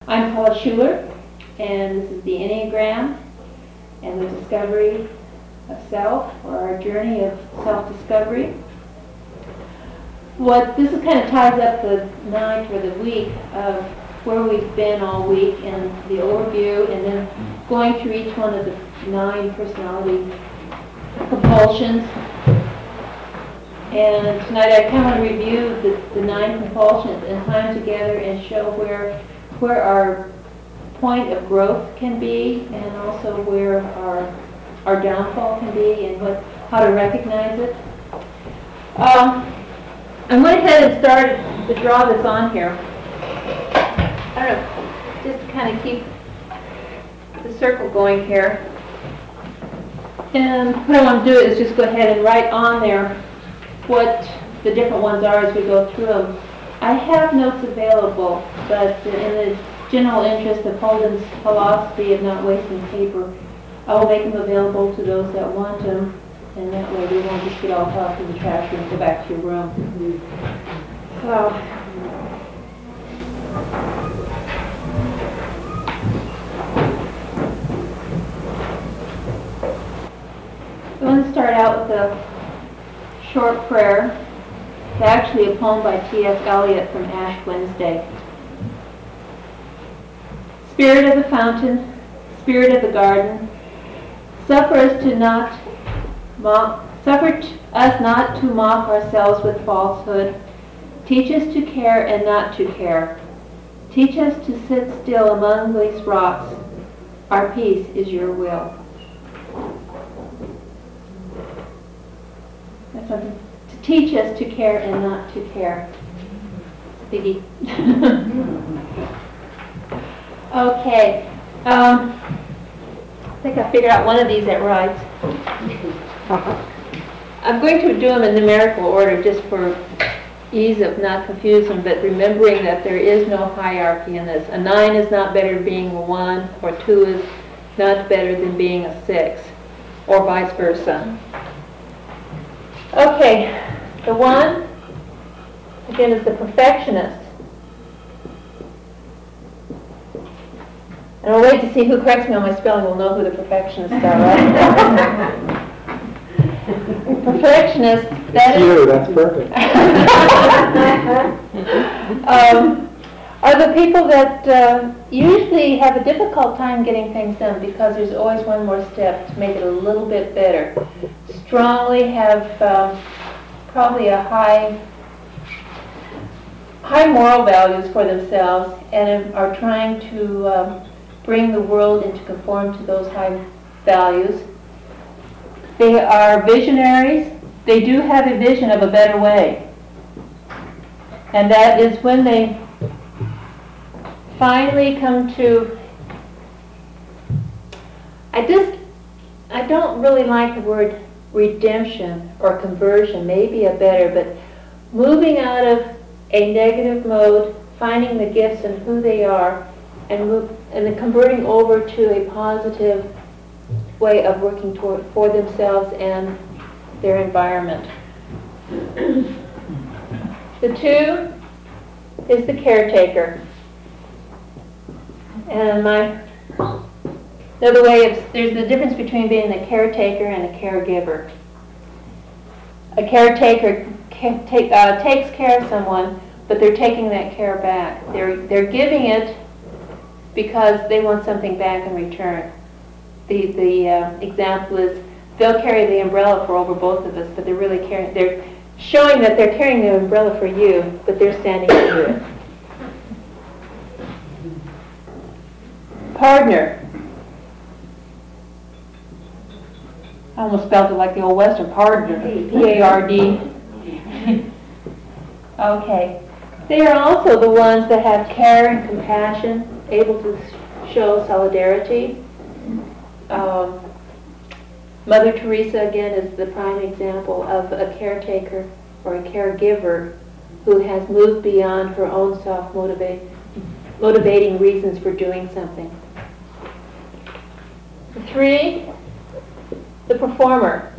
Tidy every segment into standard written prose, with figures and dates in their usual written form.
I'm Paula Schuler, and this is the Enneagram and the discovery of self, or our journey of self-discovery. This kind of ties up the night or the week of where we've been all week and the overview, and then going through each one of the 9 personality compulsions. And tonight I kind of want to review the 9 compulsions and tie them together and show where our point of growth can be, and also where our downfall can be, and how to recognize it. I went ahead and started the draw that's on here. I don't know, just to kind of keep the circle going here. And what I want to do is just go ahead and write on there what the different ones are as we go through them. I have notes available, but in the general interest of Holden's philosophy of not wasting paper, I will make them available to those that want them, and that way they won't just get all tossed in the trash and go back to your room. So, I want to start out with a short prayer. It's actually a poem by T.S. Eliot from Ash Wednesday. Spirit of the fountain, Spirit of the garden, suffer us not to mock ourselves with falsehood. Teach us to care and not to care. Teach us to sit still among these rocks. Our peace is your will. That's something to teach us to care and not to care. Biggie. Okay. I think I figured out one of these that writes. I'm going to do them in numerical order just for ease of not confusing, but remembering that there is no hierarchy in this. A 9 is not better than being a 1, or 2 is not better than being a 6, or vice versa. Okay, the 1, again, is the perfectionist. And we'll wait to see who corrects me on my spelling. We'll know who the perfectionists are, right? Perfectionist. It's you, that's perfect. Are the people that usually have a difficult time getting things done because there's always one more step to make it a little bit better. Strongly have probably a high moral values for themselves, and are trying to bring the world into conform to those high values. They are visionaries. They do have a vision of a better way. And that is when they finally come to, I don't really like the word redemption or conversion, maybe a better, but moving out of a negative mode, finding the gifts and who they are, and then converting over to a positive way of working for themselves and their environment. The 2 is the caretaker. And another way of, there's the difference between being a caretaker and a caregiver. A caretaker takes care of someone, but they're taking that care back. They're giving it because they want something back in return. The example is they'll carry the umbrella for over both of us, but they're showing that they're carrying the umbrella for you, but they're standing under it. Partner. I almost spelled it like the old Western, partner. P-A-R-D. Okay. They are also the ones that have care and compassion, able to show solidarity. Mother Teresa, again, is the prime example of a caretaker or a caregiver who has moved beyond her own self-motivating reasons for doing something. 3, the performer.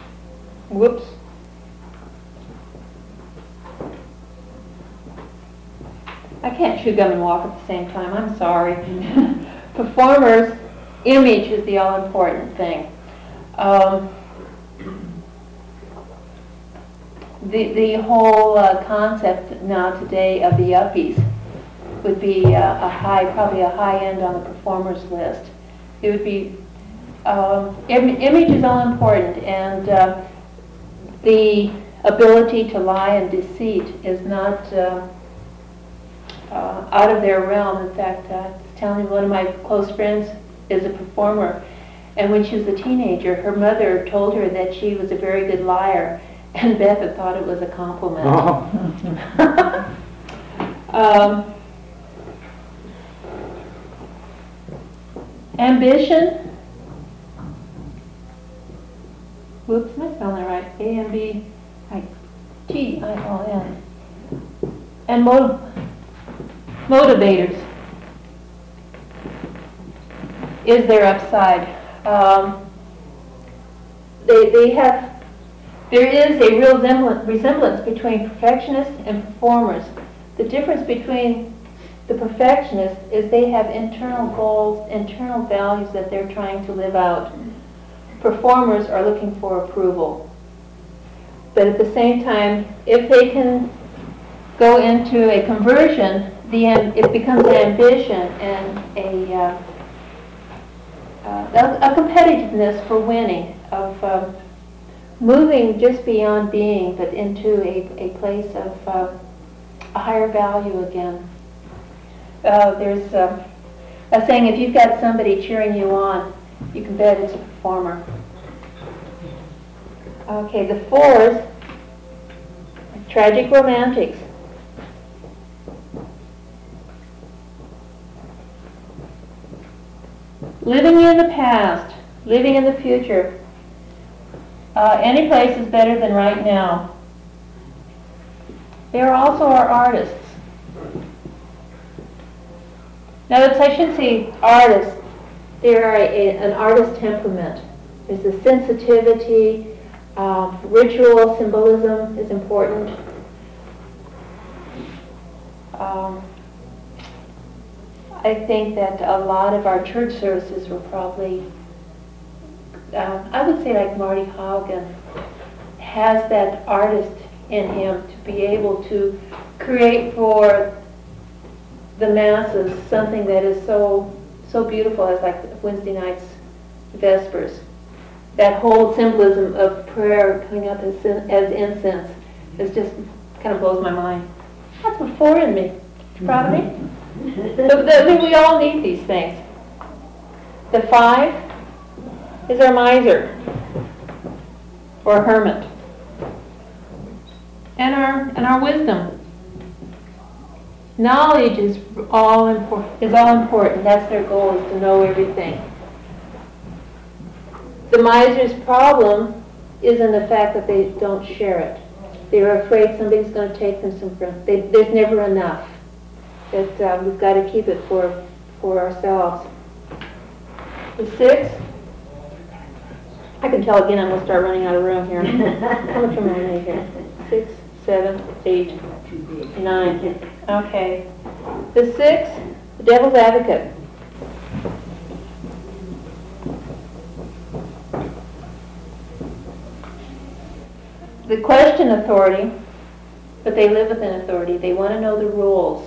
Whoops. I can't chew gum and walk at the same time, I'm sorry. Performers, image is the all-important thing. The whole concept now today of the yuppies would be probably a high end on the performers list. It would be, image is all important, and the ability to lie and deceit is not out of their realm. In fact, I was telling you, one of my close friends is a performer, and when she was a teenager, her mother told her that she was a very good liar, and Beth had thought it was a compliment. Ambition. Whoops, am I spelling that right? A-M-B-I-T-I-O-N. And motivators is their upside. There is a real resemblance between perfectionists and performers. The difference between the perfectionists is they have internal goals, internal values that they're trying to live out. Performers are looking for approval. But at the same time, if they can go into a conversion, it becomes an ambition and a competitiveness for winning, of moving just beyond being, but into a place of a higher value again. There's a saying, if you've got somebody cheering you on, you can bet it's a performer. Okay, the fours, tragic romantics. Living in the past, living in the future. Any place is better than right now. They are also our artists. Now, I shouldn't say artists. They are an artist temperament. There's a sensitivity. Ritual symbolism is important. I think that a lot of our church services were probably, I would say like Marty Haugen, has that artist in him to be able to create for the masses something that is so beautiful as like Wednesday night's Vespers. That whole symbolism of prayer coming up as incense is just kind of blows my mind. That's a 4 in me. You proud of me? I think we all need these things. The 5 is our miser, or hermit, and our wisdom. Knowledge is all important. That's their goal, is to know everything. The miser's problem is in the fact that they don't share it. They're afraid somebody's going to take them something. There's never enough. That we've got to keep it for ourselves. The 6, I can tell again I'm going to start running out of room here. How much room am I in here? 6, 7, 8, 9. Okay. The 6, the devil's advocate. They question authority, but they live within authority. They want to know the rules.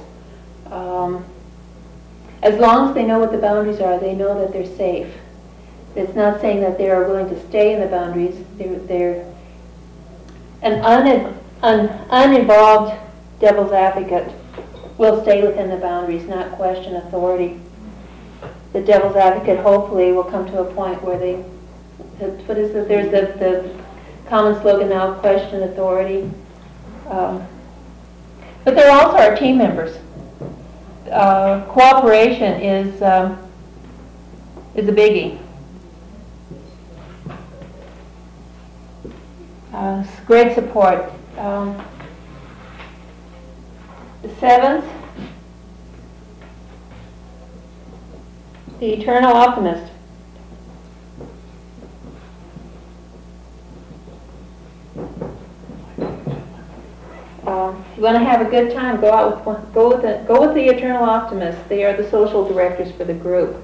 As long as they know what the boundaries are, they know that they're safe. It's not saying that they are willing to stay in the boundaries. They're an uninvolved devil's advocate will stay within the boundaries, not question authority. The devil's advocate hopefully will come to a point where there's the common slogan now, question authority. But they're also our team members. Cooperation is a biggie. Great support. The 7th, the eternal optimist. You want to have a good time, go with the eternal optimists. They are the social directors for the group.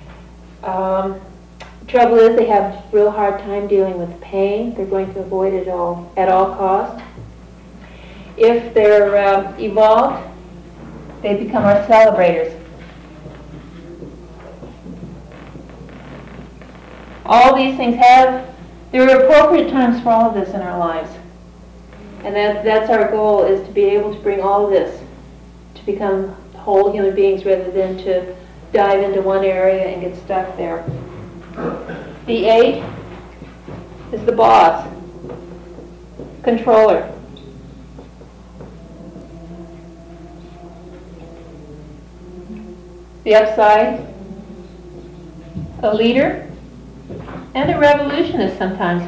Trouble is they have a real hard time dealing with pain. They're going to avoid it all at all costs. If they're evolved, they become our celebrators. All these things there are appropriate times for all of this in our lives. And that's our goal, is to be able to bring all of this to become whole human beings rather than to dive into one area and get stuck there. The 8 is the boss, controller. The upside, a leader, and a revolutionist sometimes.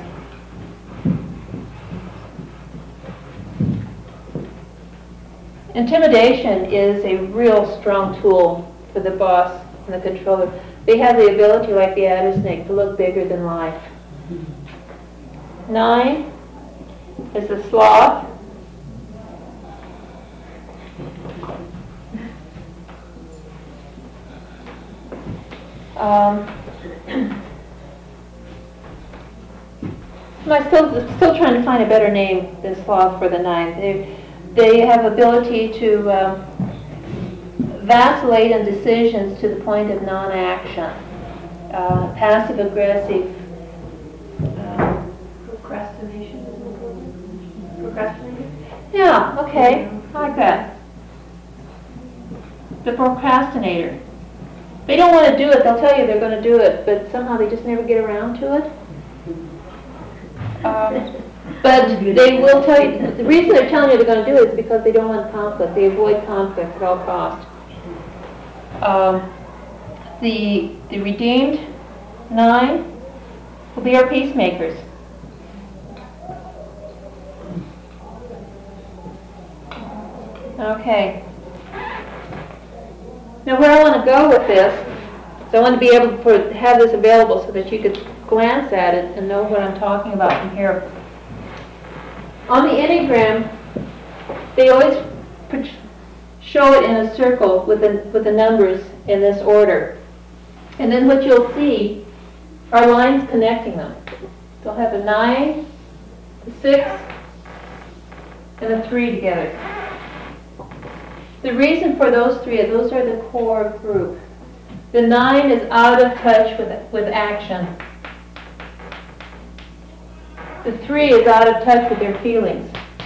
Intimidation is a real strong tool for the boss and the controller. They have the ability, like the adder snake, to look bigger than life. 9 is the sloth. I'm still trying to find a better name than sloth for the 9. They have ability to vacillate in decisions to the point of non-action. Passive-aggressive. Procrastination. Procrastinator? Yeah, okay. I like that. The procrastinator. They don't want to do it. They'll tell you they're going to do it, but somehow they just never get around to it. But they will tell you, the reason they're telling you they're going to do it is because they don't want conflict. They avoid conflict at all costs. The redeemed 9 will be our peacemakers. Okay. Now where I want to go with this, so I want to be able to have this available so that you could glance at it and know what I'm talking about from here. On the Enneagram, they always show it in a circle with the numbers in this order. And then what you'll see are lines connecting them. They'll have a 9, a 6, and a 3 together. The reason for those 3 is those are the core group. The 9 is out of touch with action. The 3 is out of touch with their feelings.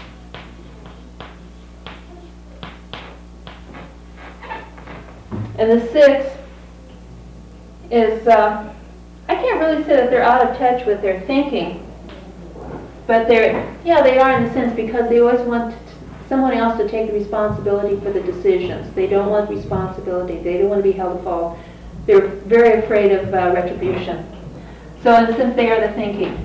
And the 6 is, I can't really say that they're out of touch with their thinking, but they are in a sense, because they always want someone else to take the responsibility for the decisions. They don't want responsibility. They don't want to be held to fault. They're very afraid of retribution. So in a sense, they are the thinking.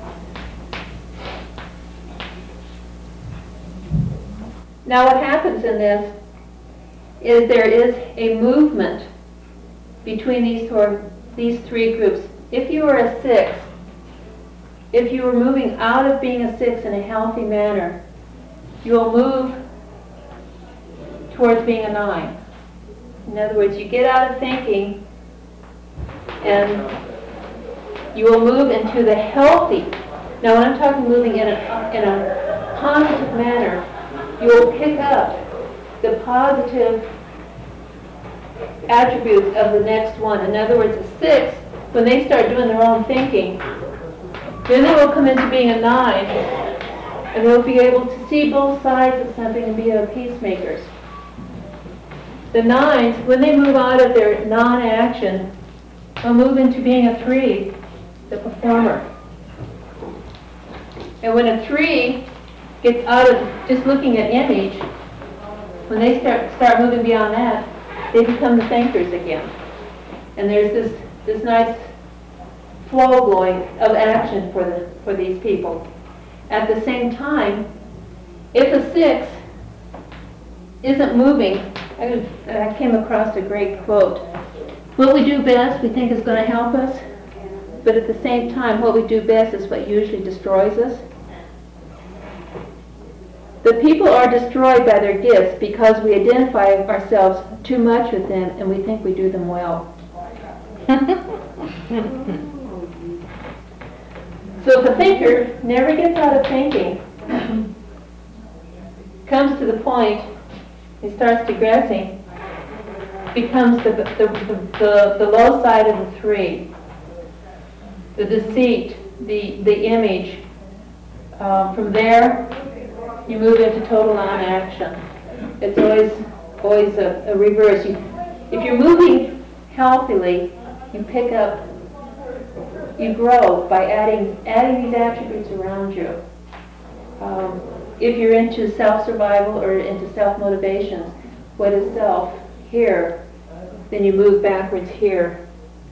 Now what happens in this is there is a movement between these 3 groups. If you are a 6, if you are moving out of being a 6 in a healthy manner, you will move towards being a 9. In other words, you get out of thinking and you will move into the healthy. Now when I'm talking moving in a positive manner, you will pick up the positive attributes of the next one. In other words, a 6, when they start doing their own thinking, then they will come into being a 9, and they'll be able to see both sides of something and be peacemakers. The 9s, when they move out of their non-action, will move into being a 3, the performer. And when a 3 gets out of just looking at image, when they start moving beyond that, they become the thinkers again. And there's this nice flow going of action for these people. At the same time, if a 6 isn't moving, I came across a great quote. What we do best we think is going to help us, but at the same time, what we do best is what usually destroys us. The people are destroyed by their gifts because we identify ourselves too much with them and we think we do them well. So if a thinker never gets out of thinking, comes to the point, he starts digressing, becomes the low side of the three, the deceit, the image. From there, you move into total non-action. It's always a reverse. If you're moving healthily, you pick up, you grow by adding these attributes around you. If you're into self-survival or into self-motivations, what is self? Here. Then you move backwards here.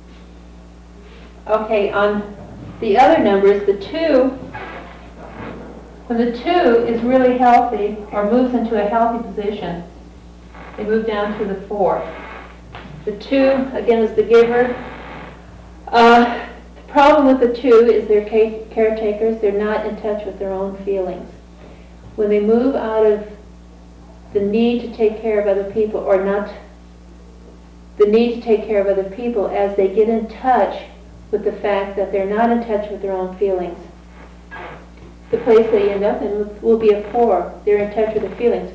Okay, on the other numbers, the 2, when the 2 is really healthy or moves into a healthy position, they move down to the 4. The 2, again, is the giver. The problem with the 2 is they're caretakers. They're not in touch with their own feelings. When they move out of the need to take care of other people, or not the need to take care of other people, as they get in touch with the fact that they're not in touch with their own feelings, the place they end up in will be a 4. They're in touch with their feelings.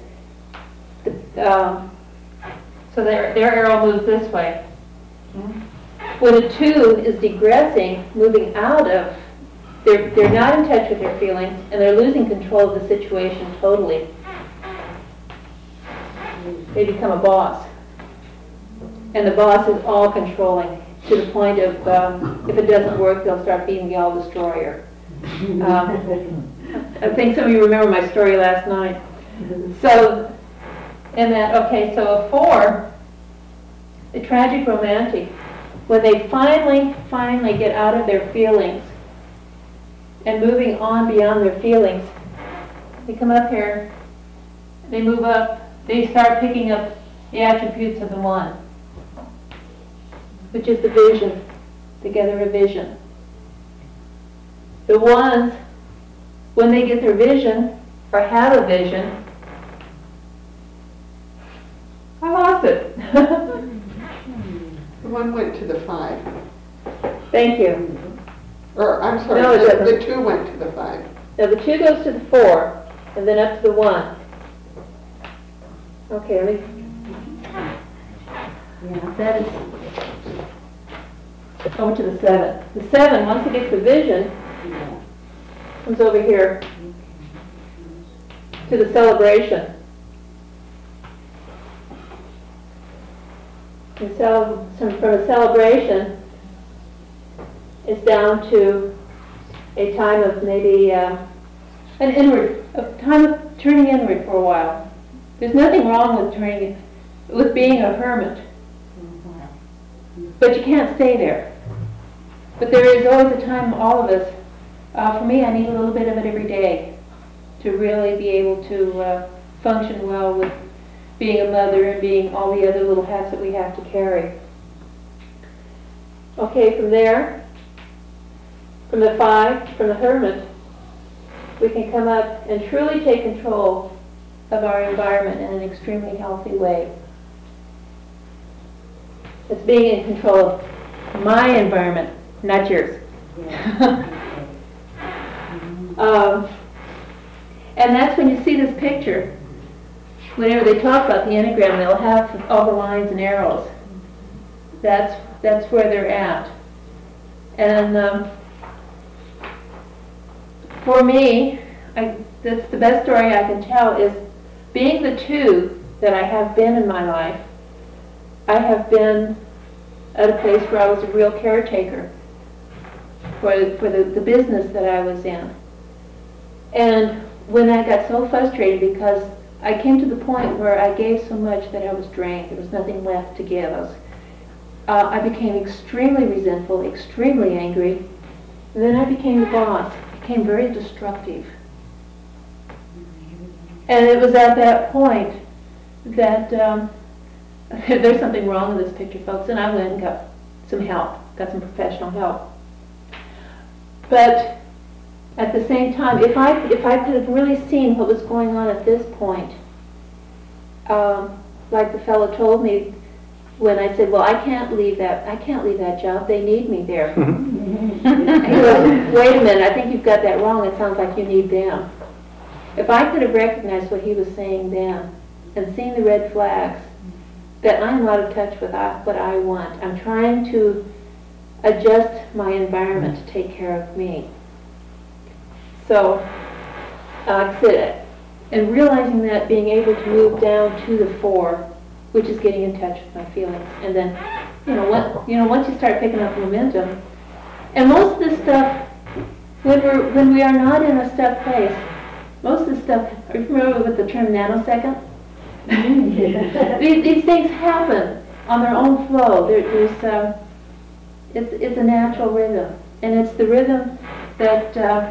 So their arrow moves this way. When a 2 is digressing, moving out of, they're not in touch with their feelings, and they're losing control of the situation totally. They become a boss. And the boss is all controlling, to the point of, if it doesn't work, they'll start being the all-destroyer. I think some of you remember my story last night. So, so a 4, a tragic romantic, when they finally get out of their feelings and moving on beyond their feelings, they come up here, they move up, they start picking up the attributes of the 1, which is the vision, together a vision. The 1s, when they get their vision, or have a vision, I lost it. The 1 went to the 5. Thank you. Or, I'm sorry, No, it the doesn't. 2 went to the 5. Now the 2 goes to the 4, and then up to the 1. Okay, let me. Yeah, that is over to the 7. The 7, once it gets the vision, comes over here to the celebration. And so from a celebration, it's down to a time of maybe a time of turning inward for a while. There's nothing wrong with being a hermit, but you can't stay there. But there is always a time, all of us, for me, I need a little bit of it every day to really be able to function well with being a mother and being all the other little hats that we have to carry. Okay, from there, from the 5, from the hermit, we can come up and truly take control of our environment in an extremely healthy way. It's being in control of my environment, not yours. And that's when you see this picture. Whenever they talk about the Enneagram, they'll have all the lines and arrows. That's where they're at. And for me, that's the best story I can tell is being the 2 that I have been in my life. I have been at a place where I was a real caretaker for the business that I was in. And when I got so frustrated because I came to the point where I gave so much that I was drained. There was nothing left to give. I became extremely resentful, extremely angry. And then I became the boss. Became very destructive. And it was at that point that there's something wrong with this picture, folks, and I went and got some help, got some professional help. But at the same time, if I could have really seen what was going on at this point, like the fellow told me when I said, well, I can't leave that job, they need me there. He goes, wait a minute, I think you've got that wrong, it sounds like you need them. If I could have recognized what he was saying then, and seen the red flags, that I'm out of touch with what I want. I'm trying to adjust my environment to take care of me. So, like I said, and realizing that, being able to move down to the 4, which is getting in touch with my feelings, and then, once you start picking up momentum, and most of this stuff, when we are not in a stuck place, most of the stuff, are you familiar with the term nanosecond? These things happen on their own flow. It's a natural rhythm, and it's the rhythm that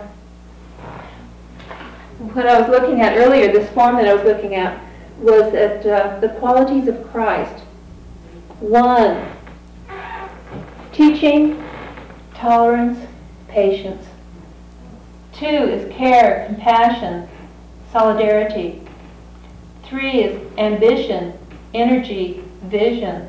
what I was looking at earlier, this form that I was looking at, was at the qualities of Christ. 1, teaching, tolerance, patience. 2 is care, compassion, solidarity. 3 is ambition, energy, vision.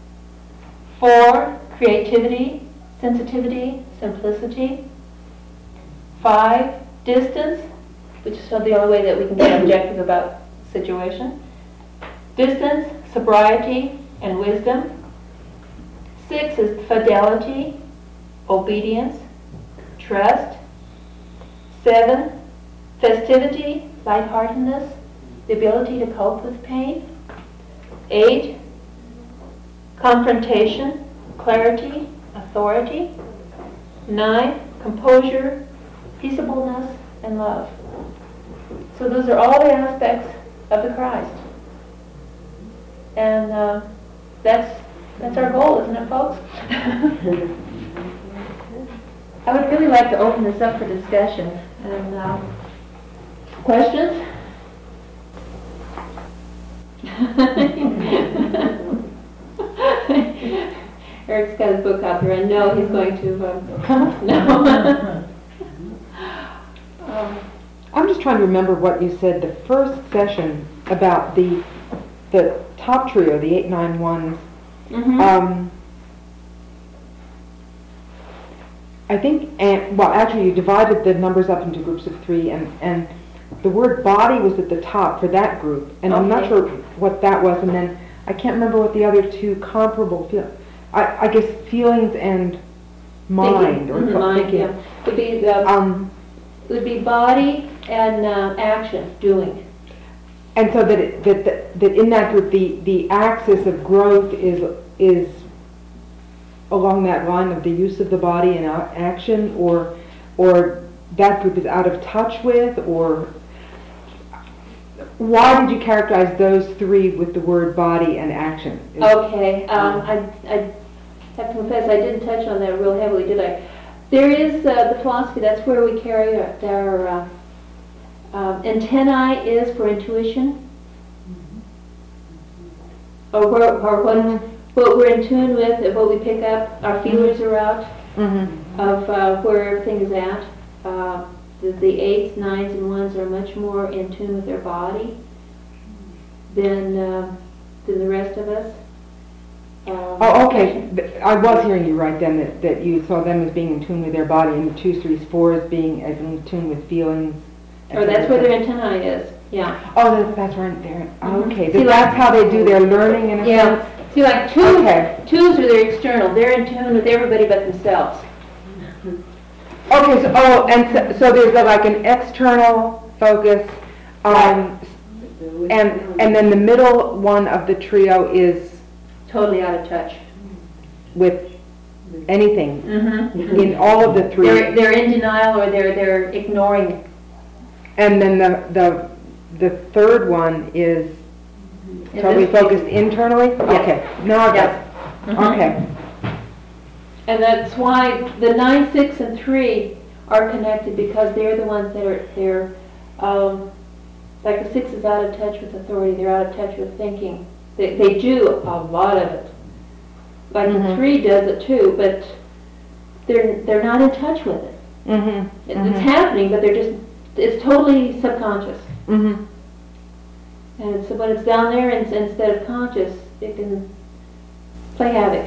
4, creativity, sensitivity, simplicity. 5, distance, which is the only way that we can get objective about the situation. Distance, sobriety, and wisdom. 6 is fidelity, obedience, trust. 7, festivity, lightheartedness, the ability to cope with pain. 8, confrontation, clarity, authority. 9, composure, peaceableness, and love. So those are all the aspects of the Christ. And that's our goal, isn't it, folks? I would really like to open this up for discussion. And questions? Eric's got his book out there, and no, he's going to no. I'm just trying to remember what you said the first session about the top trio, the 8, 9, 1s. Mm-hmm. I think, actually you divided the numbers up into groups of 3, and the word body was at the top for that group, and I'm not Okay. sure what that was, and then I can't remember what the other 2 comparable I guess feelings and mind, or mind, thinking. yeah. Would be body and action, doing. And so that in that group, the axis of growth is along that line of the use of the body and action, or that group is out of touch with, or why did you characterize those 3 with the word body and action? Okay, I have to confess I didn't touch on that real heavily, did I? There is the philosophy, that's where we carry our antennae is for intuition, or what we're in tune with, and what we pick up, our feelers are out of where everything is at. The 8s, 9s, and 1s are much more in tune with their body than the rest of us. Oh, okay. I was hearing you right then, that you saw them as being in tune with their body, and the 2s, 3s, 4s being as in tune with feelings. Or that's where their antennae is, yeah. Oh, that's right there. Okay, See, that's how they do their learning in a sense? See, like twos are their external. They're in tune with everybody but themselves. Okay, so there's like an external focus, and then the middle one of the trio is Totally out of touch. with anything Mm-hmm. in all of the 3. They're in denial, or they're ignoring. And then the third one is totally focused internally? Yes. Okay, now I got it. Mhm. Okay. And that's why the 9, 6, and 3 are connected, because they're the ones that they're like the 6 is out of touch with authority. They're out of touch with thinking. They do a lot of it. Like the 3 does it too, but they're not in touch with it. Mm-hmm. It's happening, but it's totally subconscious. Mm-hmm. And so when it's down there instead of conscious, it can play havoc.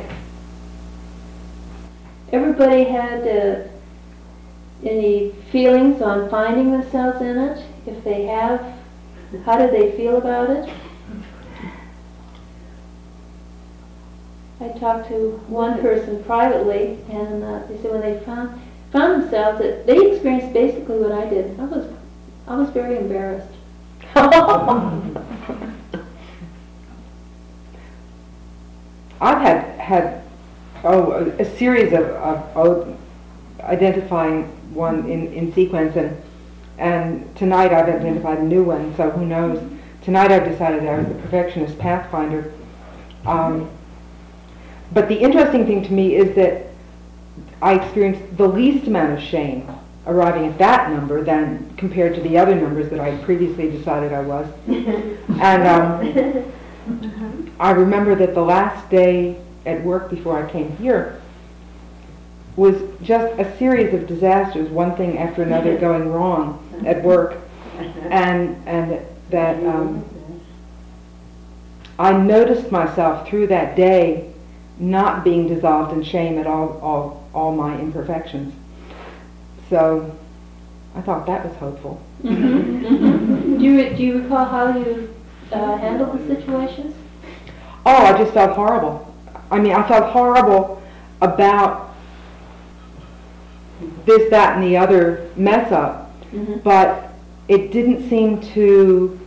Everybody had any feelings on finding themselves in it? If they have, how did they feel about it? I talked to one person privately, and they said when they found themselves, that they experienced basically what I did. I was very embarrassed. I've had a series of identifying one in sequence, and tonight I've identified a new one, so who knows. Tonight I've decided I was the perfectionist pathfinder. But the interesting thing to me is that I experienced the least amount of shame arriving at that number than compared to the other numbers that I had previously decided I was. And I remember that the last day at work before I came here was just a series of disasters, one thing after another going wrong at work, and that I noticed myself through that day not being dissolved in shame at all my imperfections. So I thought that was hopeful. Do you recall how you handled the situations? Oh, I just felt horrible. I mean, I felt horrible about this, that, and the other mess up, but it didn't seem to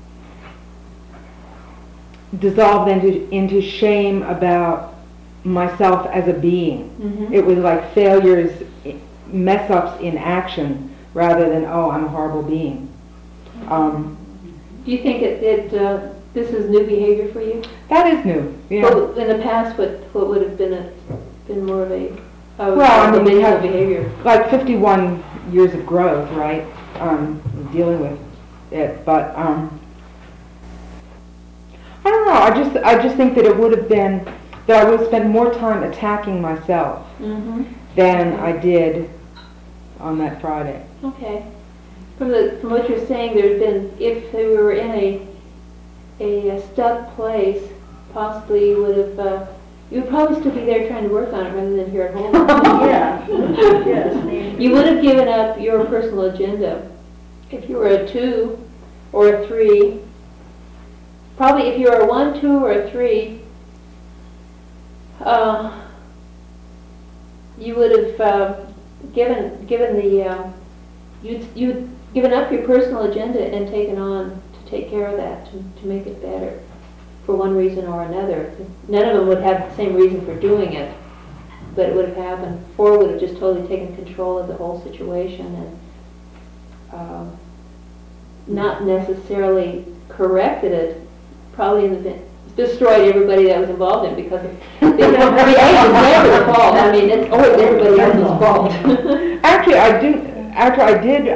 dissolve into shame about myself as a being. It was like failures, mess ups in action, rather than, oh, I'm a horrible being. Do you think this is new behavior for you? That is new. Yeah. Well, in the past, what would have been more of a we have behavior? like 51 years of growth, right? Dealing with it, but I don't know. I just think that it would have been that I would spend more time attacking myself than I did on that Friday. Okay. From what you're saying, there's been, if we were in a stuck place, possibly you would probably still be there trying to work on it rather than here at home. Yeah. Yes. You would have given up your personal agenda. If you were a 2 or a 3, probably if you were a 1, 2, or a 3, you would have given the you'd given up your personal agenda and taken on to take care of that, to make it better, for one reason or another. None of them would have the same reason for doing it, but it would have happened. 4 would have just totally taken control of the whole situation and not necessarily corrected it, probably destroyed everybody that was involved in, because the A was never the fault. I mean, it's always everybody else's fault. Actually, I did.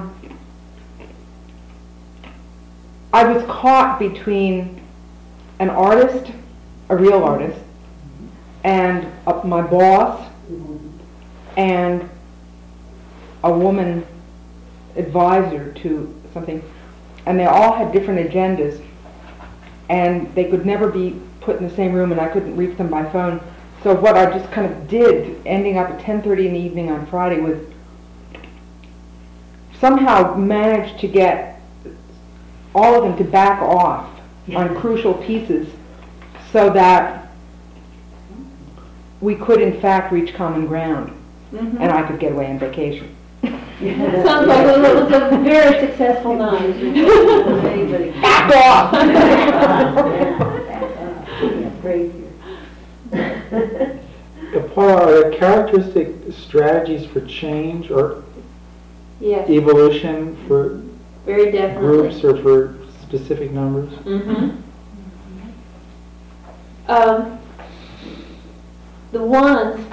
I was caught between an artist, a real artist, and my boss, and a woman advisor to something, and they all had different agendas, and they could never be put in the same room, and I couldn't reach them by phone. So what I just kind of did, ending up at 10:30 in the evening on Friday, was somehow managed to get all of them to back off on crucial pieces so that we could in fact reach common ground, and I could get away on vacation. Sounds like it was a very successful night. Back off! Paul, are there characteristic strategies for change or Yes, evolution for very definitely. groups or for specific numbers? The ones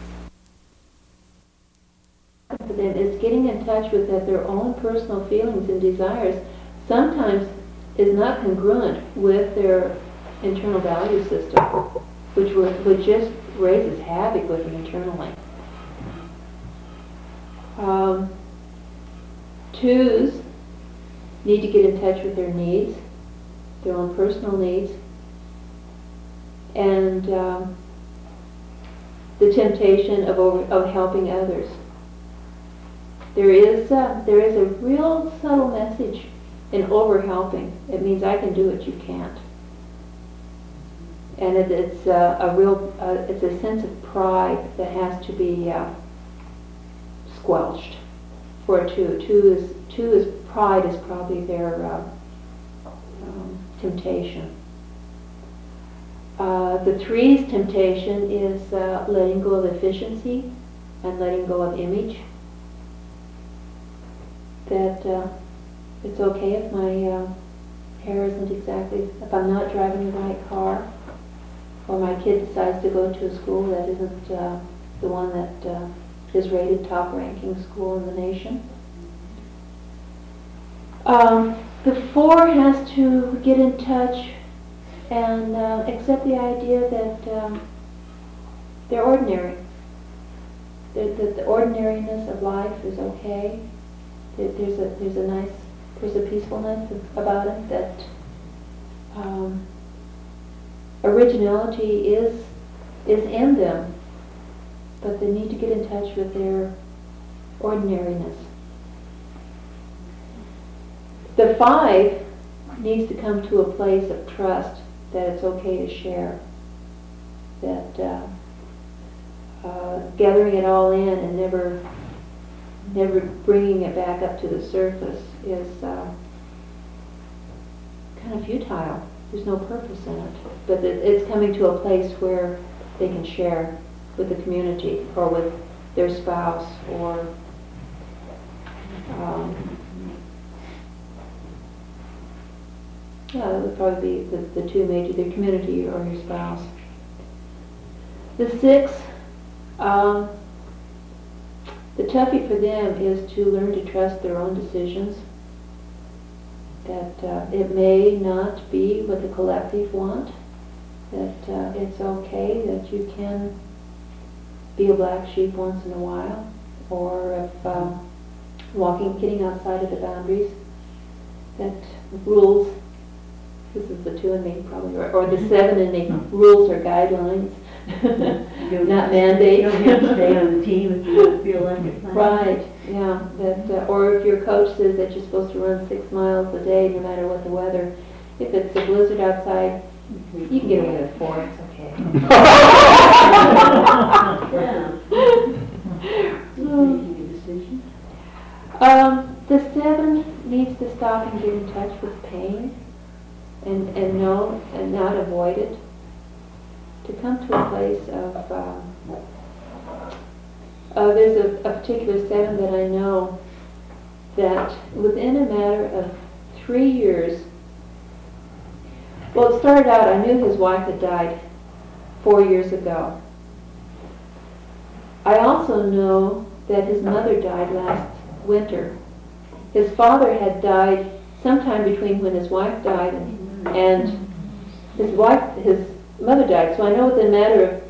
for them is getting in touch with that their own personal feelings and desires sometimes is not congruent with their internal value system, which just raises havoc with them internally. Twos need to get in touch with their needs, their own personal needs, and the temptation of helping others. There is a real subtle message in over-helping. It means I can do what you can't. And it's a sense of pride that has to be squelched for a two. Two is pride is probably their temptation. The three's temptation is letting go of efficiency and letting go of image. That it's okay if my hair isn't exactly, if I'm not driving the right car, or my kid decides to go to a school that isn't the one that is rated top ranking school in the nation. The four has to get in touch and accept the idea that they're ordinary. That the ordinariness of life is okay. That there's a peacefulness about it. That originality is in them, but they need to get in touch with their ordinariness. The five needs to come to a place of trust that it's okay to share. That gathering it all in and never bringing it back up to the surface is kind of futile. There's no purpose in it. But it's coming to a place where they can share with the community or with their spouse or that would probably be the two major, the community or your spouse. The six, the toughie for them is to learn to trust their own decisions. That it may not be what the collective want. That it's okay that you can be a black sheep once in a while, or if getting outside of the boundaries. That rules. This is the two in me probably, or the seven in me. Rules or guidelines, not mandates. You don't have to stay on the team if you don't feel like it. Right, yeah. That, or if your coach says that you're supposed to run 6 miles a day no matter what the weather. If it's a blizzard outside, you can get away with 4, it's okay. Making a decision. The 7 needs to stop and get in touch with pain and know and not avoid it. To come to a place of there's a particular 7 that I know that within a matter of 3 years, well, it started out, I knew his wife had died 4 years ago. I also know that his mother died last winter. His father had died sometime between when his wife died and his mother died. So I know within a matter of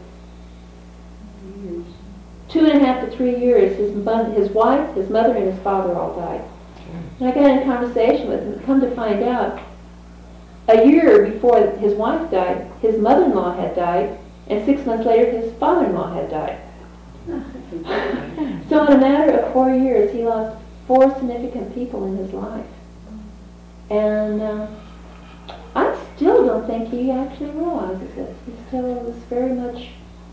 2.5 to 3 years, his wife, his mother, and his father all died. And I got in a conversation with him. Come to find out, a year before his wife died, his mother-in-law had died, and 6 months later, his father-in-law had died. So in a matter of 4 years, he lost 4 significant people in his life. And I still don't think he actually realizes it. He still is very much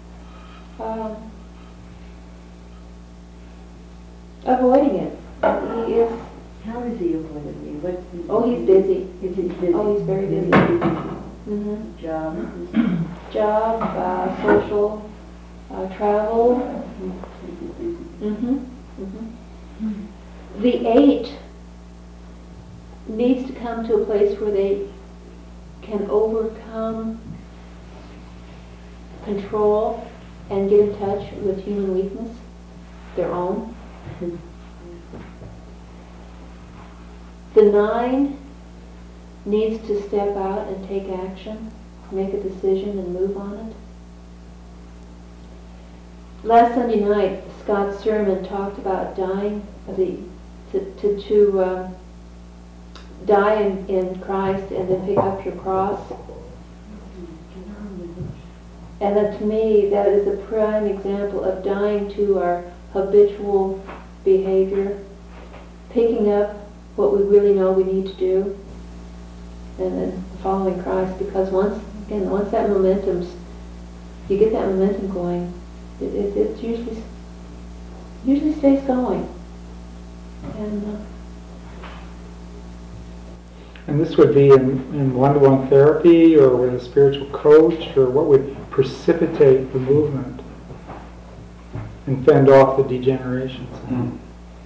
avoiding it. He is. How is he avoiding me? Oh, he's busy. Is he busy? Oh, he's very busy. Mm-hmm. Job, social, travel. Mm-hmm. Mm-hmm. The 8 needs to come to a place where they can overcome control and get in touch with human weakness, their own. The 9 needs to step out and take action, make a decision and move on it. last Sunday night, Scott's sermon talked about dying, to die in Christ and then pick up your cross. And that, to me, that is a prime example of dying to our habitual behavior, picking up what we really know we need to do, and then following Christ. Because once that you get that momentum going, it usually stays going. And this would be in one-to-one therapy or with a spiritual coach, or what would precipitate the movement and fend off the degenerations?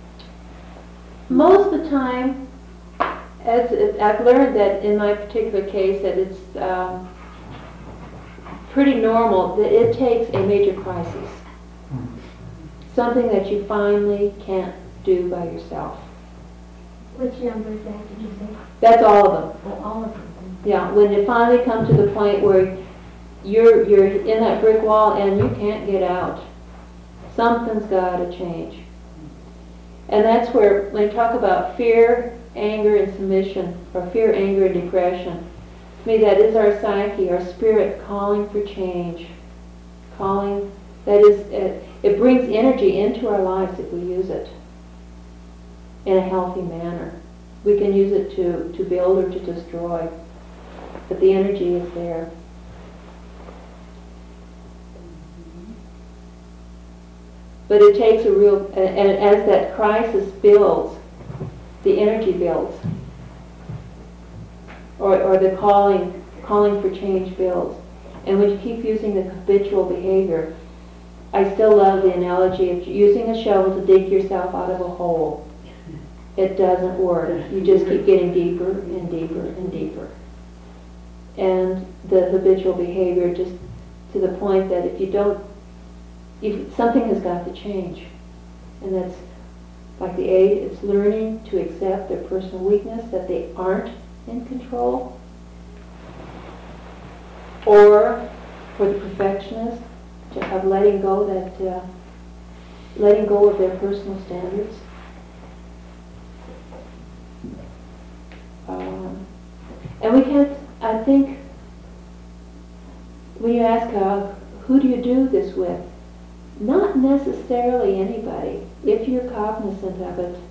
Most of the time, I've learned that in my particular case that it's pretty normal that it takes a major crisis, something that you finally can't do by yourself. Which number is that, did you say? That's all of them. Oh, all of them. Yeah, when you finally come to the point where you're in that brick wall and you can't get out, something's got to change. And that's where, when you talk about fear, anger, and submission, or fear, anger, and depression, to me that is our psyche, our spirit calling for change. Calling, that is, it brings energy into our lives if we use it in a healthy manner. We can use it to build or to destroy, but the energy is there. But it takes a real, and as that crisis builds, the energy builds, or the calling for change builds. And when you keep using the habitual behavior, I still love the analogy of using a shovel to dig yourself out of a hole. It doesn't work. You just keep getting deeper and deeper and deeper. And the habitual behavior, just to the point that if something has got to change. And that's like the 8, it's learning to accept their personal weakness, that they aren't in control. Or for the perfectionist, of letting go of their personal standards. And we can't, I think, when you ask who do you do this with, not necessarily anybody, if you're cognizant of it.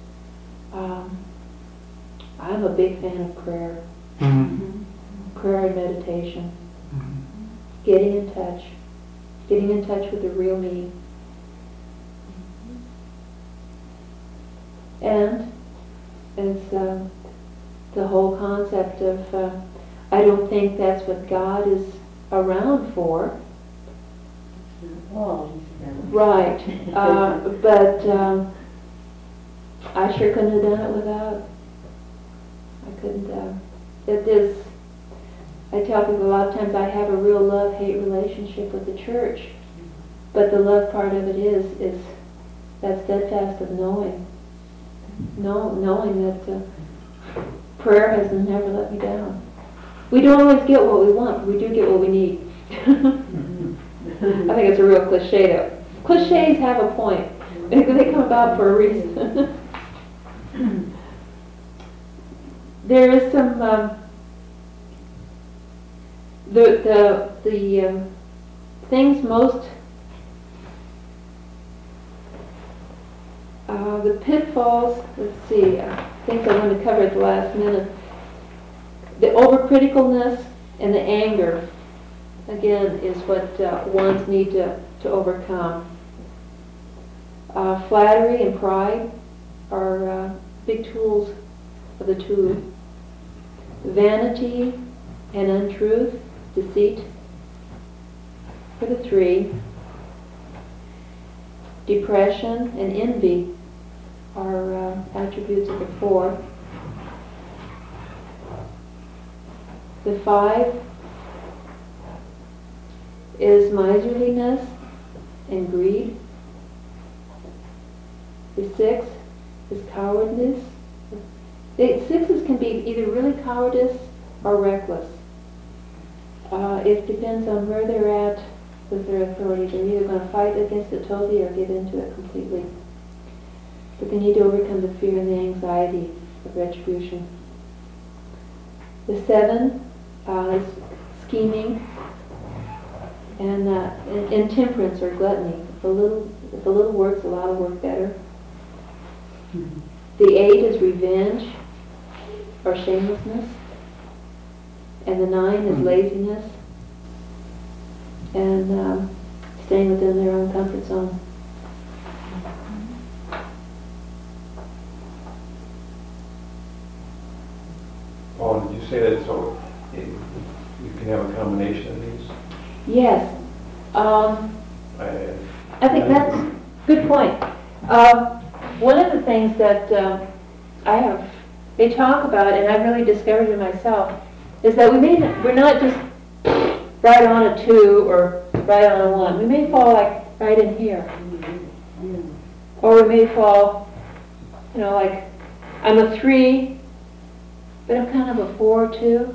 I'm a big fan of prayer. Mm-hmm. Prayer and meditation. Mm-hmm. Getting in touch with the real me. And as the whole concept of, I don't think that's what God is around for. Oh, Right. But I sure couldn't have done it without. I couldn't. It is. I tell people a lot of times I have a real love-hate relationship with the church, but the love part of it is that steadfast of knowing that prayer has never let me down. We don't always get what we want, but we do get what we need. I think it's a real cliche though. Cliches have a point. They come about for a reason. There is some the things most the pitfalls. Let's see. Things I want to cover at the last minute. The overcriticalness and the anger, again, is what ones need to overcome. Flattery and pride are big tools of the 2. Vanity and untruth, deceit for the 3. Depression and envy are attributes of the 4. The 5 is miserliness and greed. The 6 is cowardness. The 6s can be either really cowardice or reckless. It depends on where they're at with their authority. They're either going to fight against it totally or give into it completely. But they need to overcome the fear and the anxiety of retribution. The 7 is scheming and intemperance or gluttony. If a little works, a lot will work better. The 8 is revenge or shamelessness. And the 9 is laziness and staying within their own comfort zone. Paul, did you say that so you can have a combination of these? Yes. I I think that's a good point. One of the things that they talk about, and I've really discovered it myself, is that we're not just right on a 2 or right on a 1. We may fall like right in here. Or we may fall, like I'm a 3, but I'm kind of a 4 too.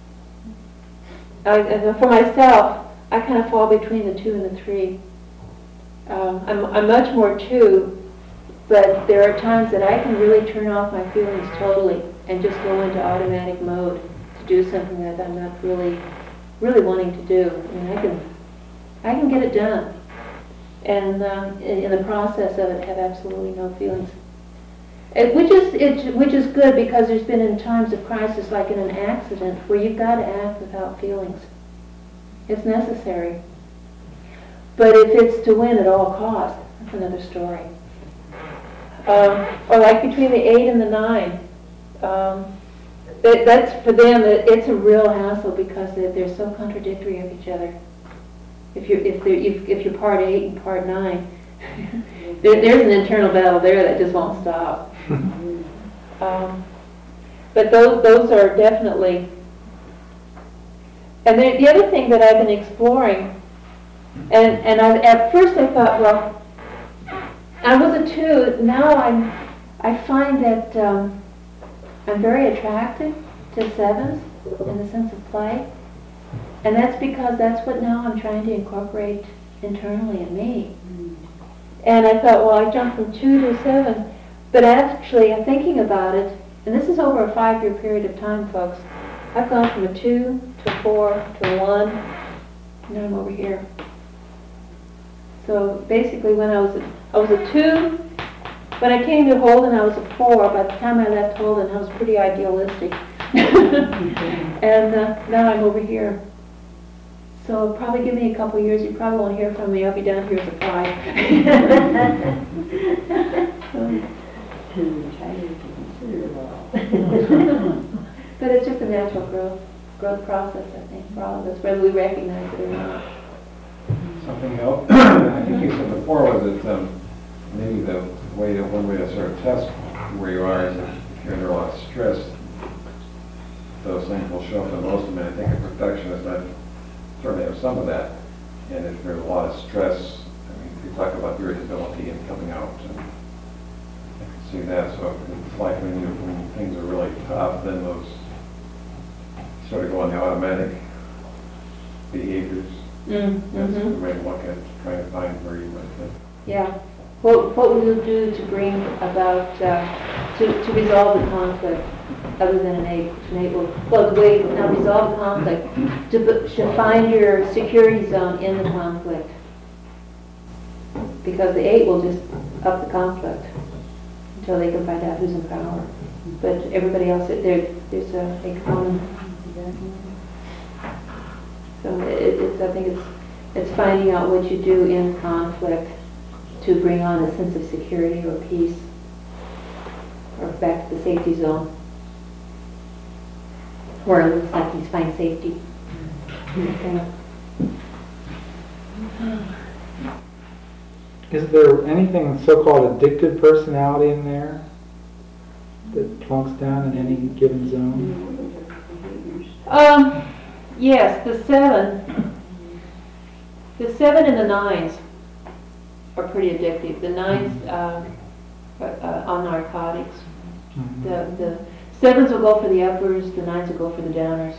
And for myself, I kind of fall between the 2 and the 3. I'm much more 2, but there are times that I can really turn off my feelings totally and just go into automatic mode to do something that I'm not really wanting to do. I mean, I can get it done, and in the process of it, have absolutely no feelings. Which is good, because there's been in times of crisis, like in an accident, where you've got to act without feelings. It's necessary. But if it's to win at all costs, that's another story. Or like between the 8 and the 9, that's for them. It's a real hassle because they're so contradictory of each other. If you're part 8 and part 9, there's an internal battle there that just won't stop. But those are definitely. And the other thing that I've been exploring. And at first I thought, well, I was a 2. Now I find that I'm very attracted to 7s in the sense of play, and that's because that's what now I'm trying to incorporate internally in me. And I thought, well, I jumped from 2 to 7, but actually, I'm thinking about it, and this is over a 5-year period of time, folks. I've gone from a 2 to a 4 to a 1, and now I'm over here. So basically, when I was a 2, when I came to Holden, I was a 4. By the time I left Holden, I was pretty idealistic. And now I'm over here. So probably give me a couple years. You probably won't hear from me. I'll be down here as a 5. But it's just a natural growth process, I think, for all of us, whether we recognize it or not. Something else, I think you said before, was that maybe one way to sort of test where you are is if you're under a lot of stress, those things will show up the most. I mean, I think a perfectionist, I certainly have some of that. And if there's a lot of stress, I mean, you talk about irritability and coming out, and I can see that. So it's like when things are really tough, then those sort of go on the automatic behaviors. That's the way to look at trying to find where you might fit. Yeah. What will you do to bring about, to resolve the conflict, other than an 8? An 8 will, well, the way, not resolve the conflict, to find your security zone in the conflict. Because the 8 will just up the conflict until they can find out who's in power. But everybody else, there's a common. So I think it's finding out what you do in conflict to bring on a sense of security or peace, or back to the safety zone, where it looks like he's finding safety. Okay. Is there anything so-called addictive personality in there that plunks down in any given zone? Yes, the 7 and the 9s are pretty addictive. The 9s on narcotics. The Sevens will go for the uppers, the nines will go for the downers.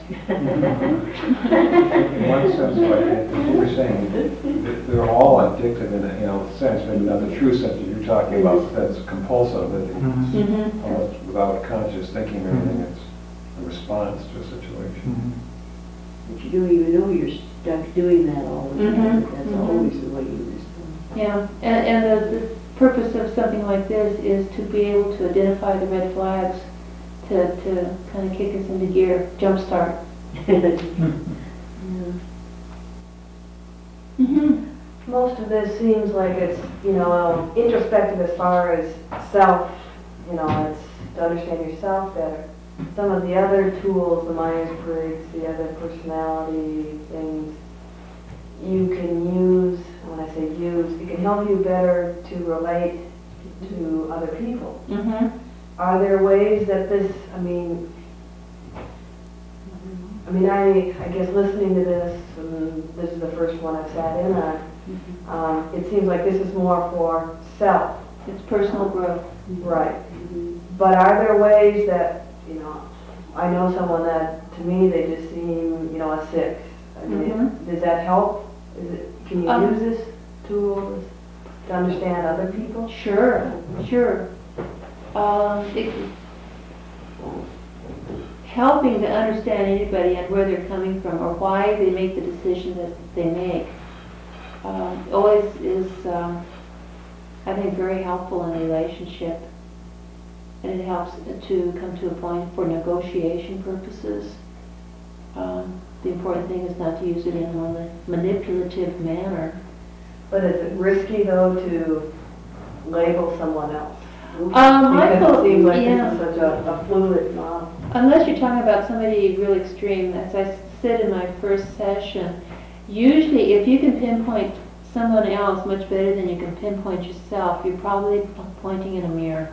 In one sense, like what you're saying, they're all addictive in a sense, maybe not the true sense that you're talking about, that's compulsive, that Mhm. Mm-hmm. almost without conscious thinking or anything, it's a response to a situation. Mhm. But you don't even know you're stuck doing that all the time, Mhm, but that's mhm. always the way you respond. Yeah, and the purpose of something like this is to be able to identify the red flags, to kind of kick us into gear, jumpstart. Mm-hmm. Most of this seems like it's, introspective as far as self, it's to understand yourself better. Some of the other tools, the Myers-Briggs, the other personality things, you can use, when I say use, it can help you better to relate to other people. Mm-hmm. Are there ways that this, I guess listening to this, and this is the first one I've sat in on, it seems like this is more for self. It's personal growth. Right. But are there ways that, I know someone that, to me, they just seem, a 6. Does that help? Can you use this tool to understand other people? Sure, sure. Helping to understand anybody and where they're coming from or why they make the decision that they make always is, I think, very helpful in a relationship. And it helps to come to a point for negotiation purposes. The important thing is not to use it in a manipulative manner. But is it risky, though, to label someone else? I Because thought- it seems like yeah. this is such a fluid model. Unless you're talking about somebody real extreme, as I said in my first session, usually if you can pinpoint someone else much better than you can pinpoint yourself, you're probably pointing in a mirror.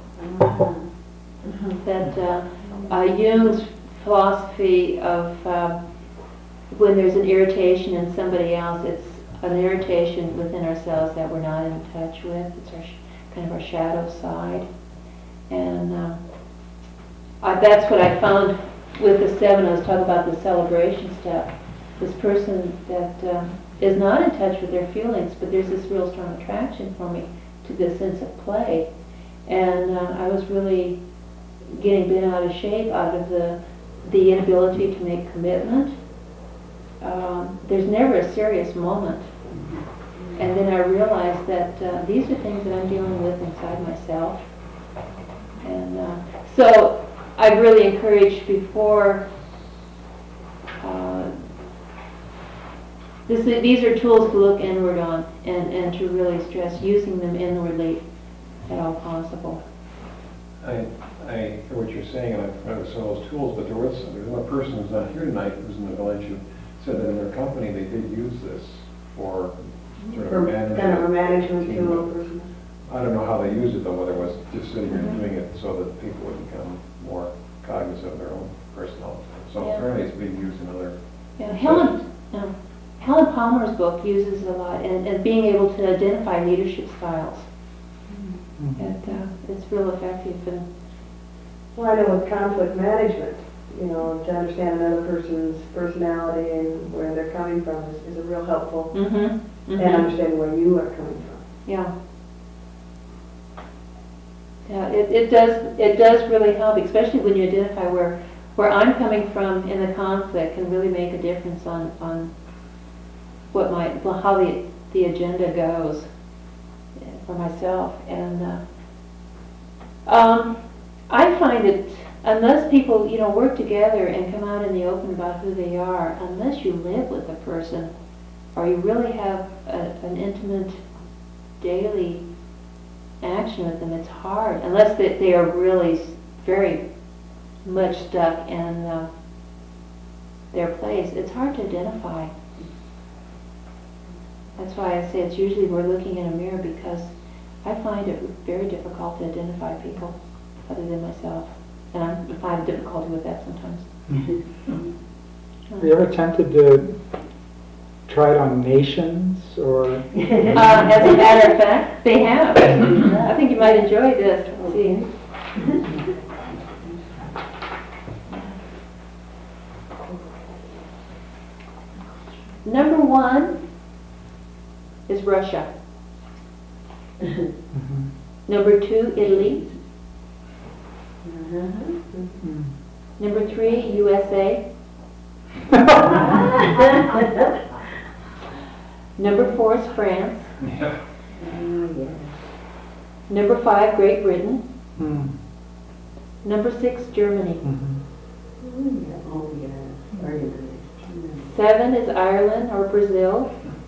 That Jung's philosophy of when there's an irritation in somebody else, it's an irritation within ourselves that we're not in touch with. It's our kind of our shadow side. And that's what I found with the 7. I was talking about the celebration stuff. This person that is not in touch with their feelings, but there's this real strong attraction for me to this sense of play. And I was really getting bent out of shape out of the inability to make commitment. There's never a serious moment. And then I realized that these are things that I'm dealing with inside myself. And so I really encourage before, these are tools to look inward on and to really stress using them inwardly at all possible. I hear what you're saying, and I've heard some of those tools, but there's one person who's not here tonight who's in the village who said that in their company they did use this for sort of For management. kind of a management team. tool. I don't know how they used it though, whether it was just sitting there doing it so that people would become more cognizant of their own personal. So Yeah. apparently it's being used in other. Yeah, Helen Palmer's book uses it a lot, and being able to identify leadership styles. And it's real effective. And Well, I know with conflict management, to understand another person's personality and where they're coming from is a real helpful, and understanding where you are coming from. Yeah. Yeah, it does really help, especially when you identify where I'm coming from in the conflict can really make a difference on how the agenda goes for myself. And I find it, unless people, work together and come out in the open about who they are, unless you live with a person or you really have an intimate daily action with them, it's hard. Unless they are really very much stuck in their place, it's hard to identify. That's why I say it's usually we're looking in a mirror, because I find it very difficult to identify people other than myself. And I find difficulty with that sometimes. Have you ever attempted to try it on nations or? As a matter of fact, they have. I think you might enjoy this. Let's see. Number 1 is Russia. Mhm. Number 2, Italy. Mm. Number 3, USA. Number 4 is France. Yeah. Oh, yeah. Number 5, Great Britain. Mm. Number 6, Germany. Mhm. Oh, yeah. Organized. 7 is Ireland or Brazil.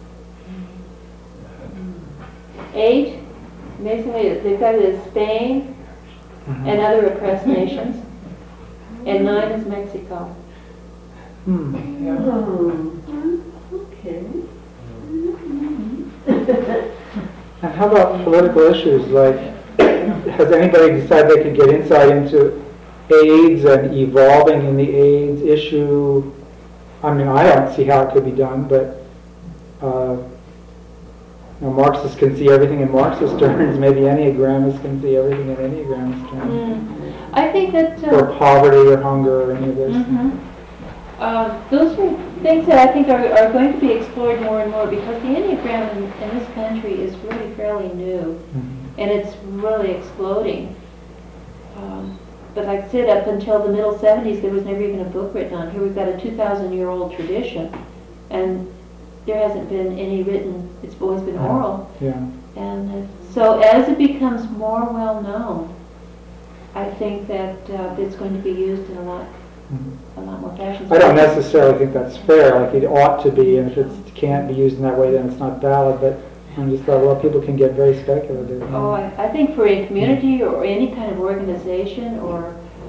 8, basically, they've got it as Spain Mhm. and other oppressed nations. And 9 is Mexico. Mm. Oh, okay. And how about political issues, like, has anybody decided they could get insight into AIDS and evolving in the AIDS issue? I mean, I don't see how it could be done, but, Marxists can see everything in Marxist terms, maybe Enneagramists can see everything in Enneagramist terms. I think that Or poverty or hunger or any of those things. mhm. Those are things that I think are going to be explored more and more, because the Enneagram in this country is really fairly new, Mhm. and it's really exploding. But like I said, up until the middle 70s, there was never even a book written on. Here we've got a 2,000-year-old tradition, and there hasn't been any written, it's always been oral. Yeah. And so as it becomes more well-known, I think that it's going to be used in a lot more fashions. I don't necessarily think that's fair, like it ought to be, and if it can't be used in that way, then it's not valid, but I just thought, well, people can get very speculative. Oh, I think for a community or any kind of organization or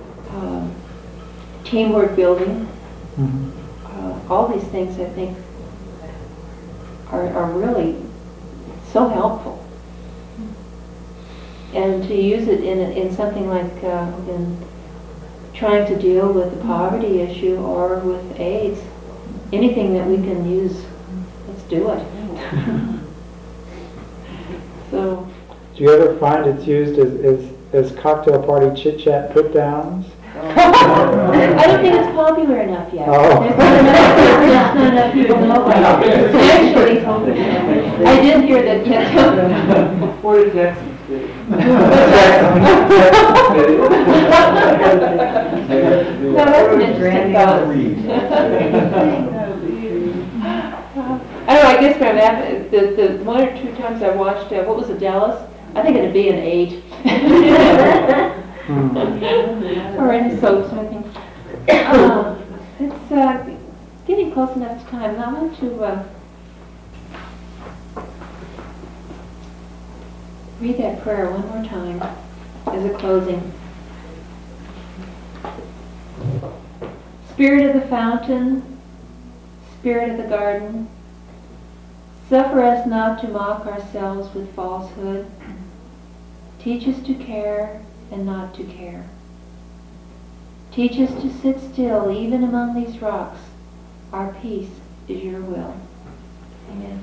teamwork building, Mhm. all these things I think are really so helpful. And to use it in something like in trying to deal with the poverty issue or with AIDS, anything that we can use, let's do it. So, Do you ever find it's used as cocktail party chit-chat put-downs? I don't think it's popular enough yet. Oh. There's not enough people know about it. Actually, I did hear that. What did Jackson say? No, that's an interesting thought. I don't know, I guess from that, the 1 or 2 times I watched, what was it, Dallas? I think it'd be an 8. Or any soaps, I think. It's getting close enough to time. Now I want to read that prayer one more time as a closing. Spirit of the fountain, Spirit of the garden, suffer us not to mock ourselves with falsehood. Teach us to care and not to care. Teach us to sit still even among these rocks. Our peace is your will. Amen.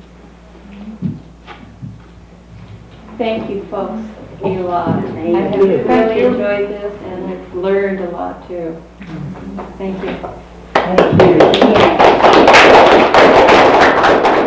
Thank you, folks, a lot. I have really enjoyed this and I've learned a lot too. Thank you. Thank you.